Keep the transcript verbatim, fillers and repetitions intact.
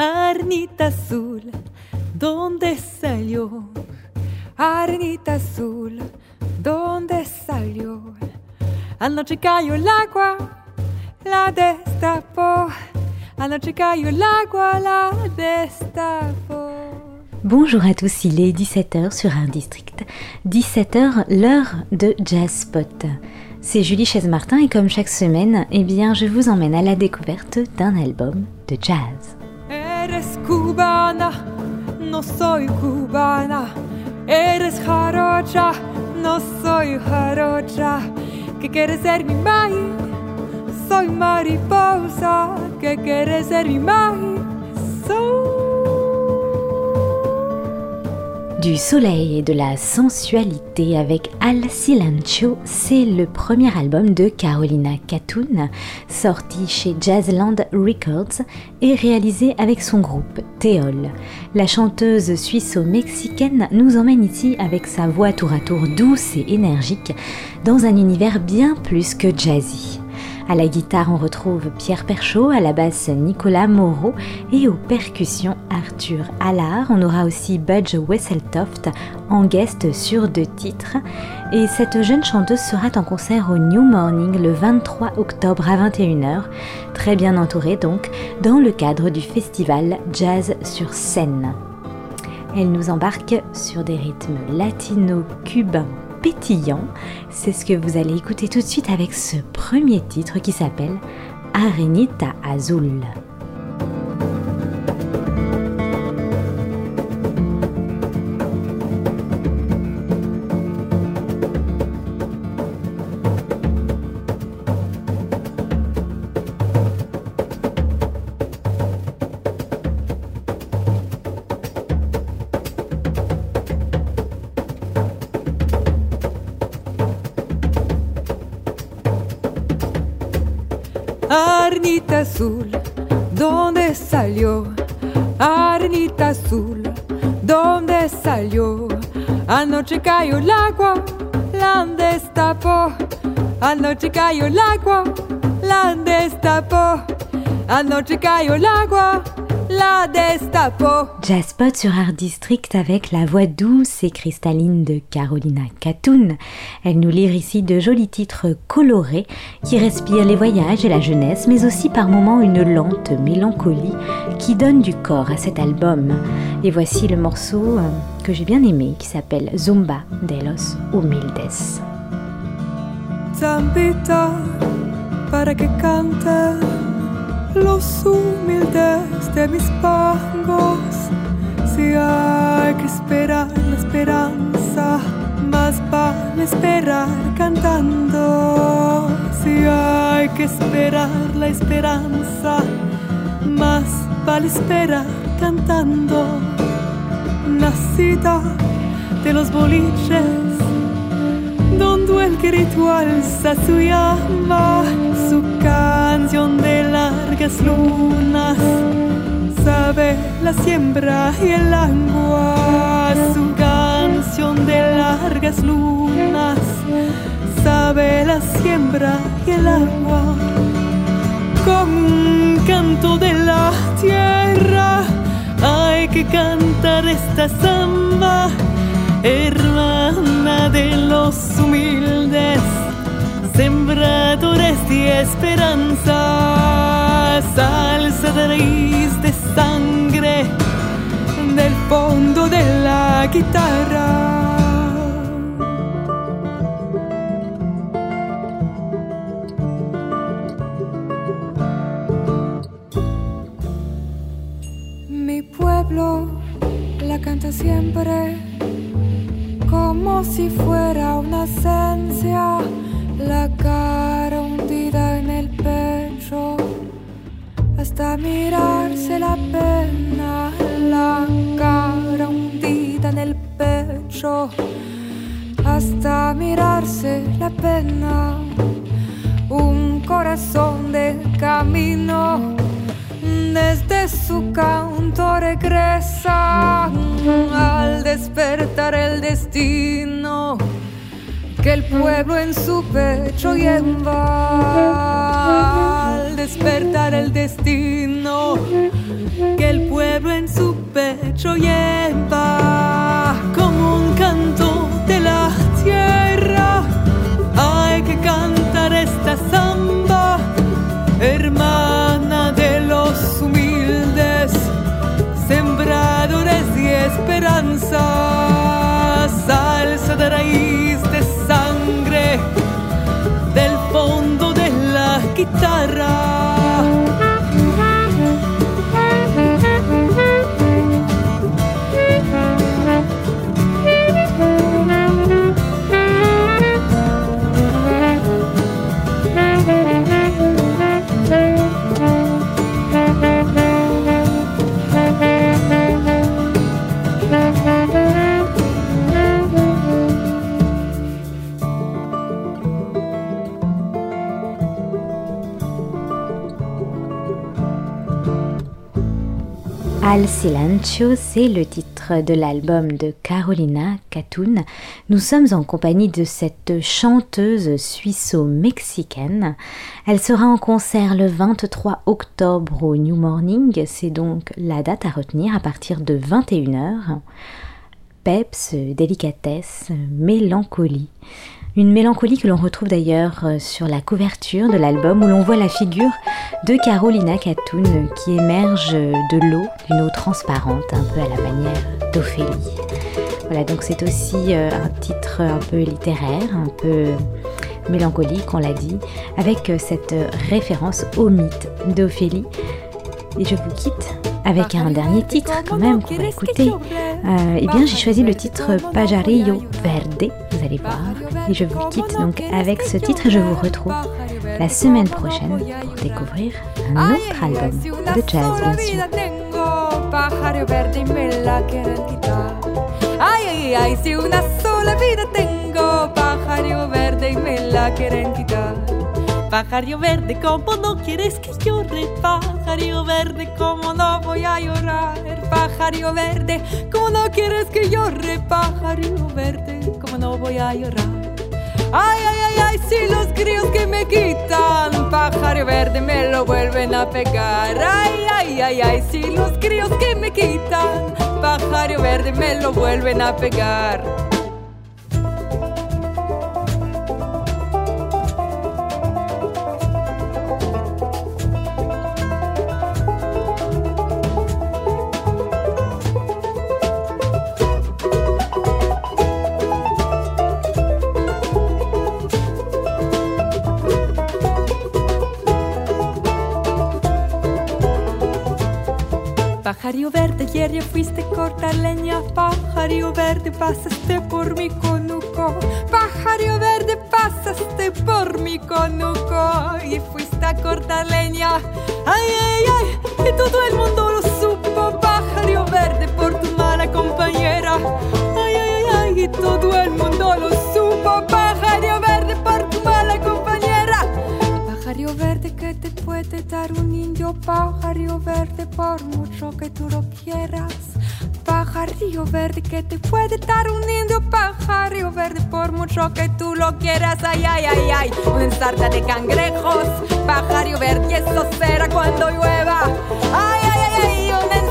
Arenita azul, ¿dónde salió? Arenita azul, ¿dónde salió? Anoche cayó el agua, la destapó. Anoche cayó el agua, la destapó. Bonjour à tous, il est dix-sept heures sur Art District. dix-sept heures, l'heure de Jazz Spot. C'est Julie Chaise-Martin et comme chaque semaine, eh bien, je vous emmène à la découverte d'un album de jazz. Eres cubana, no soy cubana. Eres jarocha, no soy jarocha. ¿Qué quieres ser mi maíz? Soy mariposa. ¿Qué quieres ser mi maíz? Soy... Du soleil et de la sensualité avec Al Silencio, c'est le premier album de Carolina Catun, sorti chez Jazzland Records et réalisé avec son groupe Théol. La chanteuse suisse-mexicaine nous emmène ici avec sa voix tour à tour douce et énergique dans un univers bien plus que jazzy. À la guitare, on retrouve Pierre Perchaud, à la basse Nicolas Moreau et aux percussions Arthur Allard. On aura aussi Budge Wesseltoft en guest sur deux titres. Et cette jeune chanteuse sera en concert au New Morning le vingt-trois octobre à vingt et une heures, très bien entourée donc, dans le cadre du festival Jazz sur scène. Elle nous embarque sur des rythmes latino-cubains pétillant, c'est ce que vous allez écouter tout de suite avec ce premier titre qui s'appelle Arenita Azul. Arenita azul, ¿dónde salió? Arenita azul, ¿dónde salió? Anoche cayó el agua, la destapó. Anoche cayó el agua, la destapó. Anoche cayó el agua, la destapó. Jazz Spot sur Art District avec la voix douce et cristalline de Carolina Catun. Elle nous livre ici de jolis titres colorés qui respirent les voyages et la jeunesse, mais aussi par moments une lente mélancolie qui donne du corps à cet album. Et voici le morceau que j'ai bien aimé qui s'appelle Zumba de los Humildes. Zambita, para que cante los humildes de mis pangos. Si hay que esperar la esperanza, más vale esperar cantando. Si hay que esperar la esperanza, más vale esperar cantando. Nacida de los boliches, donde el grito alza su llama, su canción de largas lunas, sabe la siembra y el agua. Su canción de largas lunas, sabe la siembra y el agua. Con un canto de la tierra hay que cantar esta samba, hermana de los humildes, sembradores de esperanza, salsa de raíz de sangre del fondo de la guitarra. Mi pueblo la canta siempre como si fuera una esencia, la cara hundida en el pecho, hasta mirarse la pena, la cara hundida en el pecho, hasta mirarse la pena, un corazón de camino, desde su canto regresa al despertar el destino que el pueblo en su pecho lleva. Al despertar el destino que el pueblo cielo en su pecho lleva como un canto de la tierra. Hay que cantar esta samba, hermana de los humildes, sembradores de esperanza, salsa de raíz de sangre del fondo de la guitarra. Al Silencio, c'est le titre de l'album de Carolina Catún. Nous sommes en compagnie de cette chanteuse suisse-mexicaine. Elle sera en concert le vingt-trois octobre au New Morning, c'est donc la date à retenir à partir de vingt et une heures. Peps, délicatesse, mélancolie. Une mélancolie que l'on retrouve d'ailleurs sur la couverture de l'album où l'on voit la figure de Carolina Catún qui émerge de l'eau, d'une eau transparente, un peu à la manière d'Ophélie. Voilà, donc c'est aussi un titre un peu littéraire, un peu mélancolique, on l'a dit, avec cette référence au mythe d'Ophélie. Et je vous quitte avec un dernier titre quand même qu'on va écouter. Euh, eh bien j'ai choisi le titre Pajarillo Verde, vous allez voir. Et je vous quitte donc avec ce titre et je vous retrouve la semaine prochaine pour découvrir un autre album de jazz bien sûr. Pájaro verde y me la quieren quitar. Ay, ay, ay, si una sola vida tengo, pájaro verde y me la quieren quitar. Pájaro verde, ¿cómo no quieres que llore? Pájaro verde, ¿cómo no voy a llorar? Pájaro verde, ¿cómo no quieres que llore? Pájaro verde, ¿cómo no voy a llorar? Ay, ay, ay, ay, si los críos que me quitan, pájaro verde me lo vuelven a pegar. Ay, ay, ay, ay, si los críos que me quitan, pájaro verde me lo vuelven a pegar. Pájaro verde, ayer ya fuiste cortar leña. Pájaro verde, pasaste por mi conuco. Pájaro verde, pasaste por mi conuco y fuiste a cortar leña. Ay, ay, ay, y todo el mundo lo supo. Pájaro verde, por tu mala compañera. Ay, ay, ay, y todo el mundo lo supo. Pájaro verde, por tu mala compañera. Pájaro verde que te puede dar un indio, pájaro verde por mucho que tú lo quieras. Pájaro verde que te puede dar un indio, pájaro verde por mucho que tú lo quieras. Ay, ay, ay, ay, una ensarta de cangrejos, pájaro verde y eso será cuando llueva. Ay, ay, ay, ay, una